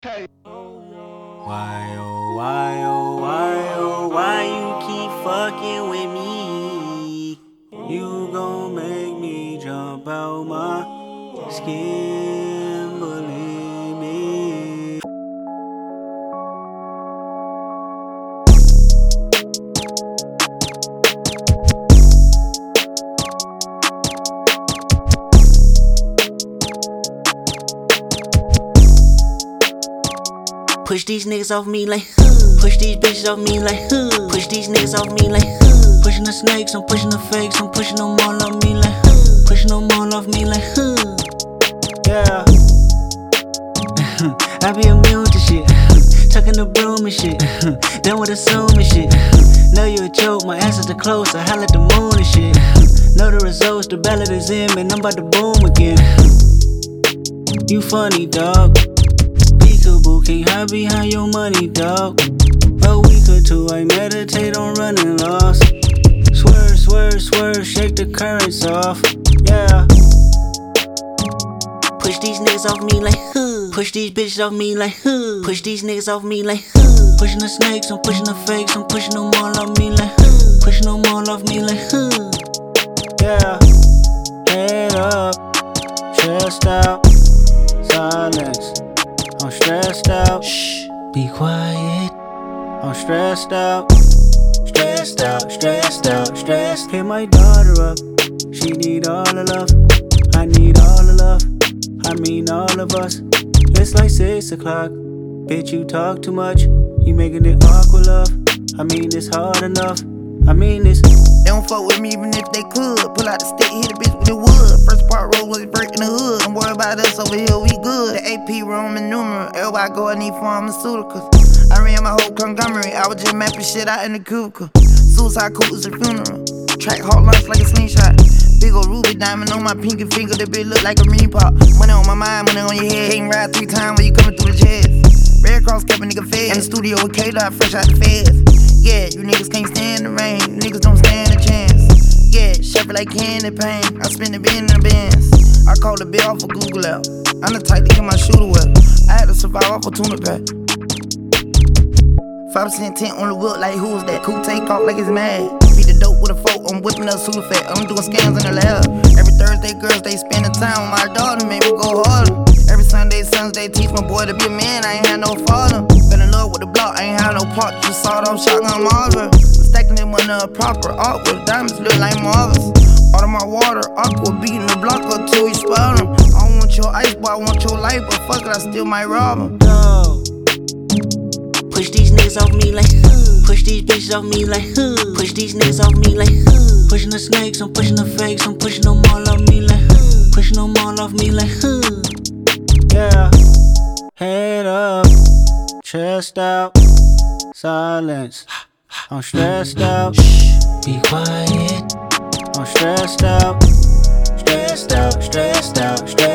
Hey. Why, oh, why, oh, why, oh, why you keep fucking with me? You gon' make me jump out my skin, believe me. Push these niggas off me like push these bitches off me like push these niggas off me like pushing the snakes, I'm pushing the fakes, I'm pushing them all off me like pushing them all off me like yeah. I be immune to shit, tucking the broom and shit, done with assuming shit. Know you a joke, my answers are close, I holla at the moon and shit. Know the results, the ballot is in, man, I'm about to boom again. You funny, dog. Peekaboo, can't hide behind your money, dog. But we could too, I meditate on running lost. Swerve, swerve, swerve, shake the currents off, yeah. Push these niggas off me like push these bitches off me like push these niggas off me like pushing the snakes, I'm pushing the fakes, I'm pushing them all off me like pushing them all off me like yeah. Head up, chest out, silence. I'm stressed out. Shh, be quiet. I'm stressed out, stressed out, stressed out, stressed. Hit my daughter up. She need all the love. I need all the love. I mean all of us. It's like 6 o'clock. Bitch, you talk too much. You making it awkward, love. I mean it's hard enough. I mean it's. They don't fuck with me even if they could. Pull out the stick, hit a bitch with the wood. First part roll was break in the hood. Don't worry about us over here, we good. The AP Roman numeral. Everybody go, I need pharmaceuticals. I ran my whole conglomerate. I was just mapping shit out in the cubicle. Suicide cool is a funeral. Track hard lunch like a slingshot. Big ol' ruby diamond on my pinky finger. That bitch look like a ring pop. Money on my mind, money on your head. Can't ride 3 times when you coming through the jets. Red Cross kept a nigga fed. In the studio with K-Dot, fresh out the feds. Yeah, you niggas can't stand the rain. Niggas don't stand a chance. Yeah, shepherd like candy pain. I spin the bin in the bins. I call the bill off of Google out. I'm the type to get my shooter wet. I had to survive off a tuna pack. 5% tent on the wood, like who's that? Cool take off like it's mad. Beat the dope with a fork, I'm whipping up Sudafed. I'm doing scams in the lab. Every Thursday, girls, they spend the time with my daughter, make me go harder. Every Sunday, sons, they teach my boy to be a man, I ain't had no father. Fell in love with the block, I ain't had no part. Just sawed off shotgun Marvin. Stacking them on the proper art with diamonds look like marbles. Out of my water, aqua beating the block up till we spout them. I don't want your ice, boy, I want your life, but fuck it, I still might rob them. No. Push these niggas off me like push these bitches off me like push these niggas off me like pushing the snakes, I'm pushing the fakes, I'm pushing them all off me like pushing them all off me like yeah. Head up, chest out, silence. I'm stressed out. Shh, be quiet. I'm stressed out, stressed out, stressed out, stressed out.